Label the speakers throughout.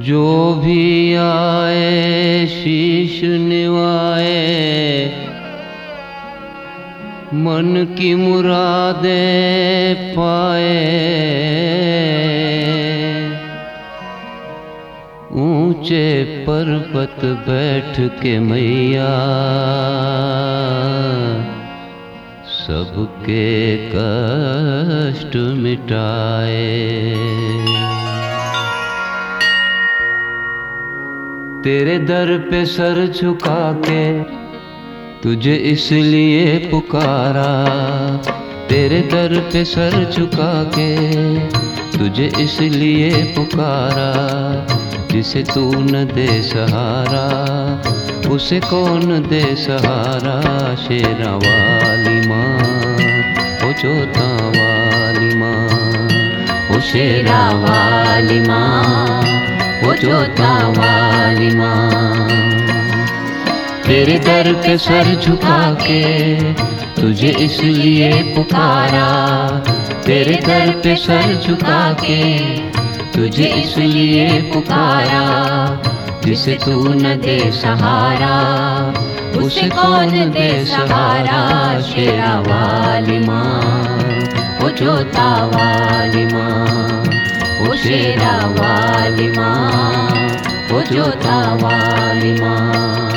Speaker 1: जो भी आए शीश निवाए, मन की मुरादें पाए। ऊंचे पर्वत बैठ के मैया सबके कष्ट मिटाए। तेरे दर पे सर झुका के तुझे इसलिए पुकारा, तेरे दर पे सर झुका के तुझे इसलिए पुकारा। जिसे तू न दे सहारा उसे कौन दे सहारा। शेरा वाली माँ ओ जोता वाली माँ, ओ शेरा वाली माँ ओ जोता वाली माँ। तेरे दर पे सर झुका के तुझे इसलिए पुकारा, तेरे दर पे सर झुका के तुझे इसलिए पुकारा। जिसे तू न दे सहारा उसे कौन दे सहारा। शेरा वाली माँ ओ जोता वाली माँ, ओ शेरा वाली माँ ओ जोता वाली माँ।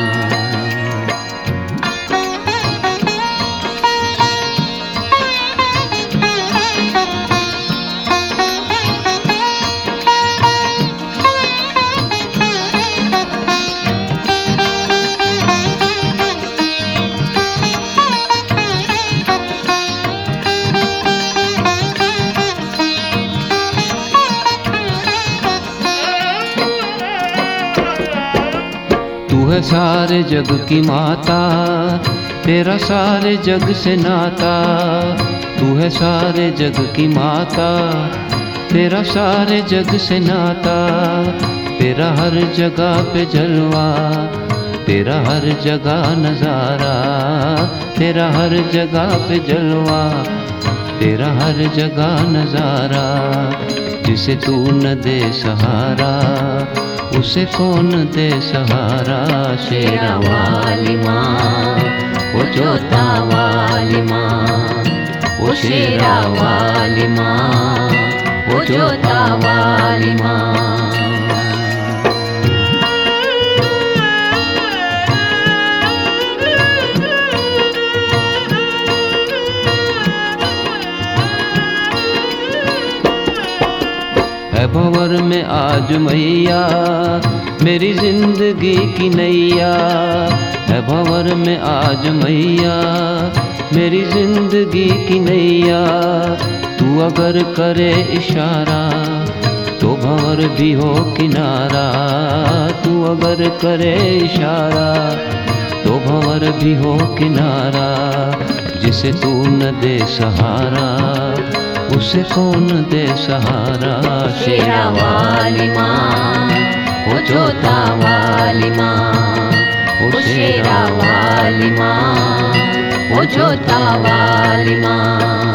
Speaker 1: तू है सारे जग की माता, तेरा सारे जग से नाता। तू है सारे जग की माता, तेरा सारे जग से नाता। तेरा हर जगह पे जलवा, तेरा हर जगह नजारा। तेरा हर जगह पे जलवा, तेरा हर जगह नजारा। जिसे तू न दे सहारा उसे कौन दे सहारा। शेरा वाली माँ ओ जोता वाली माँ, ओ शेरा वाली माँ ओ जोता वाली माँ। है भंवर में आज मैया मेरी जिंदगी की नैया। है भंवर में आज मैया मेरी जिंदगी की नैया। तू अगर करे इशारा तो भंवर भी हो किनारा। तू अगर करे इशारा तो भंवर भी हो किनारा। जिसे तू न दे सहारा उसे कौन दे सहारा। शेरा वाली माँ ओ जोता वाली माँ, ओ शेरा वाली माँ ओ जोता वाली माँ।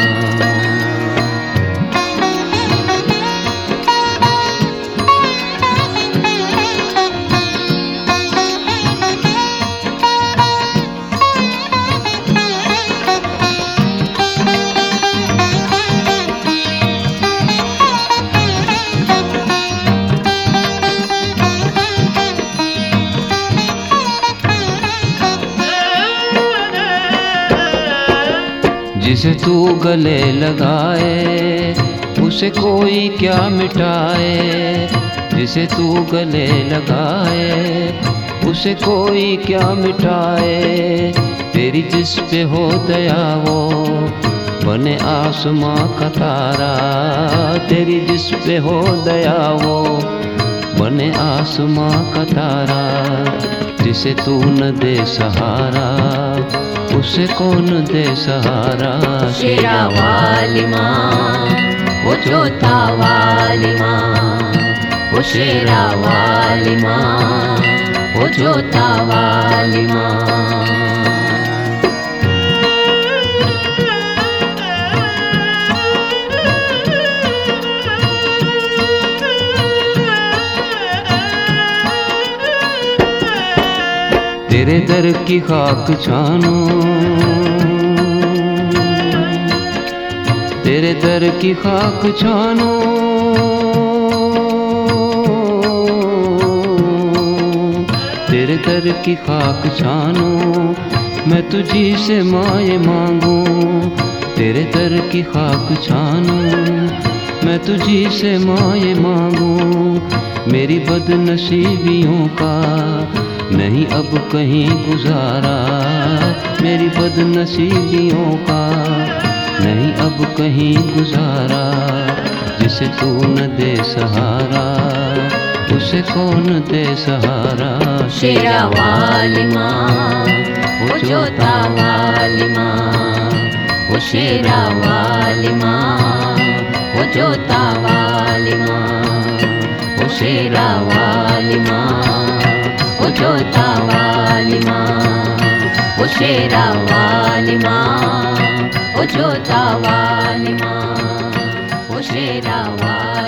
Speaker 1: जिसे तू गले लगाए उसे कोई क्या मिटाए। जिसे तू गले लगाए उसे कोई क्या मिटाए। तेरी जिस पे हो दया वो बने आसमां का तारा। तेरी जिस पे हो दया वो बने आसमां का तारा। जिसे तू न दे सहारा उसे कौन दे सहारा। शेरा वाली माँ ओ जोता वाली माँ, ओ शेरा वाली माँ ओ जोता वाली माँ। दर की खाक छानूं, तेरे दर की खाक छानूं, तेरे दर की खाक छानूं, मैं तुझी से माए मांगूं। तेरे दर की खाक छानूं, मैं तुझी से माए मांगूं। मेरी बदनसीबियों का नहीं अब कहीं गुजारा, मेरी बदनसीबियों का नहीं अब कहीं गुजारा। जिसे तू न दे सहारा, उसे कौन दे सहारा।
Speaker 2: शेरा वाली माँ, वो जोता वाली माँ, वो शेरा वाली माँ, वो जोता वाली माँ, वो शेरा वाली माँ, वो जोता वाली माँ, वो शेरा वाली माँ, वो जोता वाली माँ, वो शेरा वाली